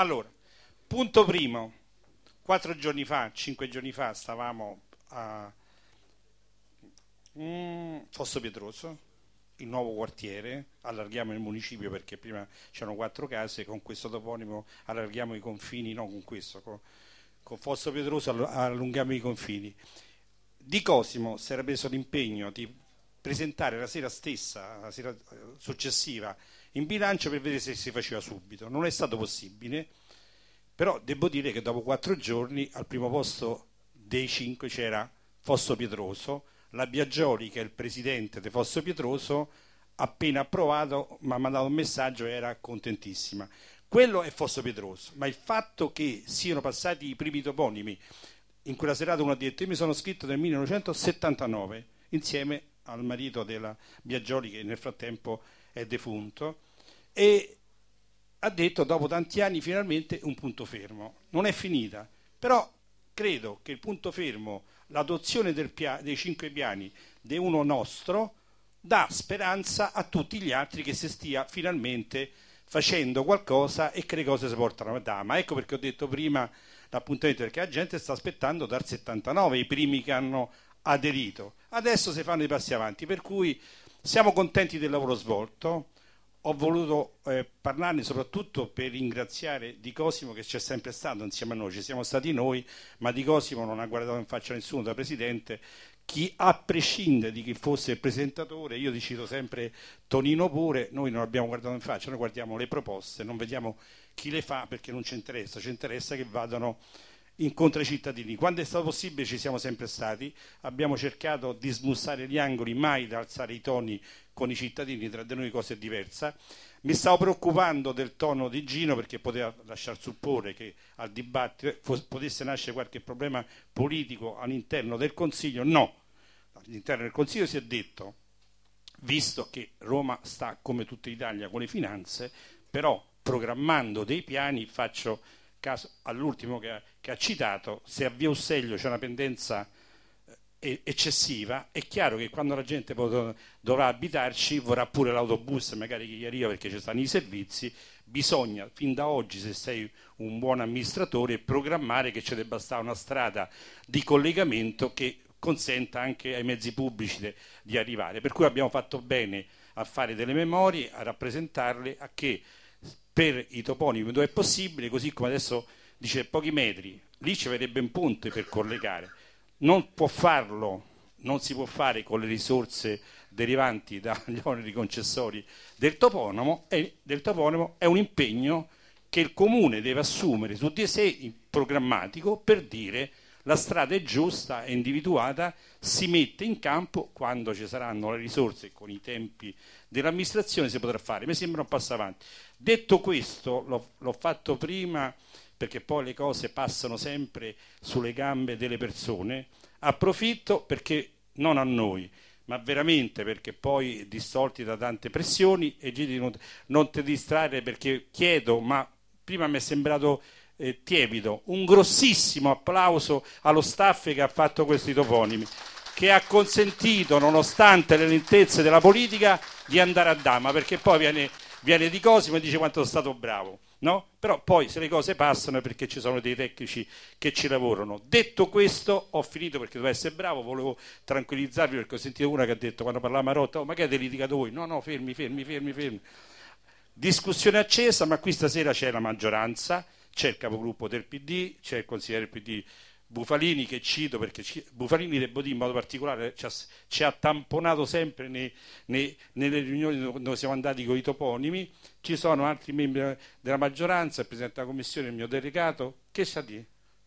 Allora, punto primo, 5 giorni fa stavamo a Fosso Pietroso, il nuovo quartiere, allarghiamo il municipio perché prima c'erano 4 case, con questo toponimo allarghiamo i confini, no con questo, con Fosso Pietroso allunghiamo i confini. Di Cosimo si era preso l'impegno di presentare la sera stessa, la sera successiva, in bilancio per vedere se si faceva subito. Non è stato possibile, però devo dire che dopo 4 giorni al primo posto dei 5 c'era Fosso Pietroso. La Biagioli, che è il presidente di Fosso Pietroso, appena approvato mi ha mandato un messaggio e era contentissima. Quello è Fosso Pietroso, ma il fatto che siano passati i primi toponimi, in quella serata uno ha detto: io mi sono scritto nel 1979 insieme al marito della Biagioli, che nel frattempo è defunto, e ha detto dopo tanti anni finalmente un punto fermo. Non è finita, però credo che il punto fermo, l'adozione dei 5 piani di uno nostro, dà speranza a tutti gli altri che si stia finalmente facendo qualcosa e che le cose si portano a dama. Ecco perché ho detto prima l'appuntamento, perché la gente sta aspettando dal 79 i primi che hanno aderito. Adesso si fanno i passi avanti, per cui siamo contenti del lavoro svolto. Ho voluto parlarne soprattutto per ringraziare Di Cosimo, che c'è sempre stato insieme a noi, ci siamo stati noi, ma Di Cosimo non ha guardato in faccia nessuno da presidente. Chi, a prescindere di chi fosse il presentatore, io decido sempre Tonino pure, noi non abbiamo guardato in faccia, noi guardiamo le proposte, non vediamo chi le fa perché non ci interessa che vadano incontro ai cittadini. Quando è stato possibile ci siamo sempre stati, abbiamo cercato di smussare gli angoli, mai da alzare i toni con i cittadini, tra di noi cosa è diversa. Mi stavo preoccupando del tono di Gino perché poteva lasciar supporre che al dibattito potesse nascere qualche problema politico all'interno del Consiglio. No, all'interno del Consiglio si è detto, visto che Roma sta come tutta Italia con le finanze, però programmando dei piani, faccio caso all'ultimo che ha citato, se a Via Usseglio c'è una pendenza eccessiva, è chiaro che quando la gente dovrà abitarci vorrà pure l'autobus, magari che gli arriva perché ci stanno i servizi. Bisogna fin da oggi, se sei un buon amministratore, programmare che ci debba stare una strada di collegamento che consenta anche ai mezzi pubblici di arrivare, per cui abbiamo fatto bene a fare delle memorie, a rappresentarle, a che per i toponimi dove è possibile, così come adesso dice pochi metri, lì ci verrebbe un ponte per collegare. Non può farlo, non si può fare con le risorse derivanti dagli oneri concessori del toponimo, è un impegno che il comune deve assumere su di sé programmatico per dire la strada è giusta, è individuata, si mette in campo, quando ci saranno le risorse con i tempi dell'amministrazione si potrà fare. Mi sembra un passo avanti. Detto questo, l'ho fatto prima perché poi le cose passano sempre sulle gambe delle persone, approfitto perché non a noi, ma veramente perché poi distolti da tante pressioni, e non ti distrarre perché chiedo, ma prima mi è sembrato tiepido, un grossissimo applauso allo staff che ha fatto questi toponimi, che ha consentito, nonostante le lentezze della politica, di andare a dama, perché poi viene Di Cosimo e dice quanto sono stato bravo. No? Però poi se le cose passano è perché ci sono dei tecnici che ci lavorano. Detto questo, ho finito perché dovevo essere bravo, volevo tranquillizzarvi perché ho sentito una che ha detto quando parlava Marotta: oh, ma che avete litigato voi? No, fermi. Discussione accesa, ma qui stasera c'è la maggioranza, c'è il capogruppo del PD, c'è il consigliere del PD Bufalini, che cito perché Bufalini, devo dire in modo particolare, ci ha tamponato sempre nelle riunioni dove siamo andati con i toponimi. Ci sono altri membri della maggioranza, il Presidente della Commissione, il mio delegato. Che sa dire?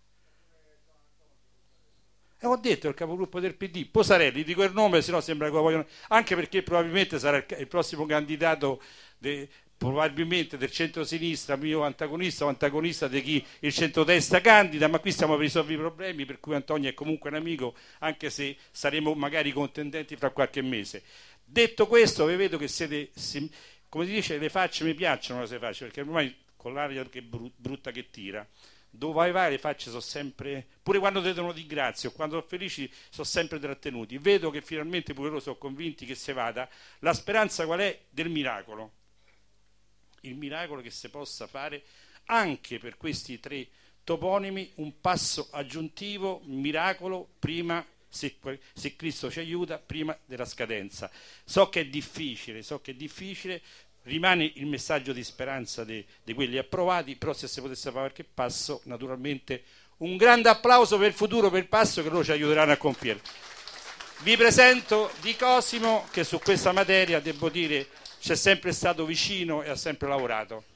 Ho detto il capogruppo del PD, Posarelli, dico il nome, se no sembra che lo vogliono, anche perché probabilmente sarà il prossimo candidato probabilmente del centro-sinistra, mio antagonista o antagonista di chi il centrodestra candida, ma qui stiamo per risolvere i problemi, per cui Antonio è comunque un amico, anche se saremo magari contendenti fra qualche mese. Detto questo, vi vedo che siete, come si dice, le facce mi piacciono le facce, perché ormai con l'aria che brutta che tira, dove vai le facce sono sempre, pure quando vedono di grazia o quando sono felici, sono sempre trattenuti. Vedo che finalmente pure loro sono convinti che se vada. La speranza qual è? Del miracolo. Il miracolo che si possa fare anche per questi 3 toponimi un passo aggiuntivo, miracolo, prima, se Cristo ci aiuta, prima della scadenza. So che è difficile, rimane il messaggio di speranza di quelli approvati, però se si potesse fare qualche passo, naturalmente un grande applauso per il futuro, per il passo che loro ci aiuteranno a compiere. Vi presento Di Cosimo, che su questa materia, devo dire, c'è sempre stato vicino e ha sempre lavorato.